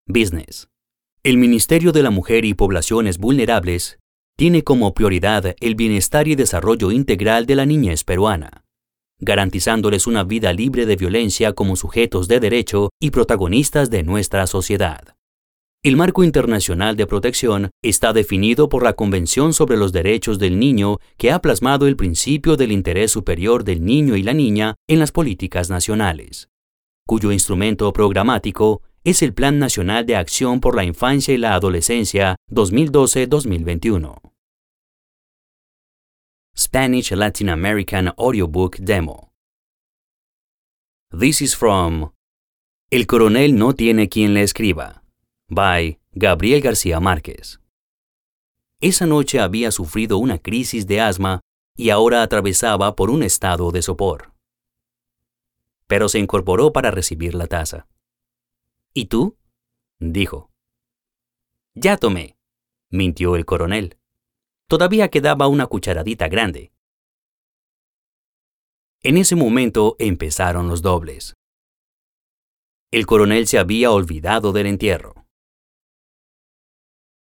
Business. El Ministerio de la Mujer y Poblaciones Vulnerables tiene como prioridad el bienestar y desarrollo integral de la niñez peruana, garantizándoles una vida libre de violencia como sujetos de derecho y protagonistas de nuestra sociedad. El marco internacional de protección está definido por la Convención sobre los Derechos del Niño, que ha plasmado el principio del interés superior del niño y la niña en las políticas nacionales, cuyo instrumento programático es el Plan Nacional de Acción por la Infancia y la Adolescencia 2012-2021. Spanish Latin American Audiobook Demo. This is from El coronel no tiene quien le escriba, by Gabriel García Márquez. Esa noche había sufrido una crisis de asma y ahora atravesaba por un estado de sopor. Pero se incorporó para recibir la taza. ¿Y tú?, dijo. Ya tomé, mintió el coronel. Todavía quedaba una cucharadita grande. En ese momento empezaron los dobles. El coronel se había olvidado del entierro.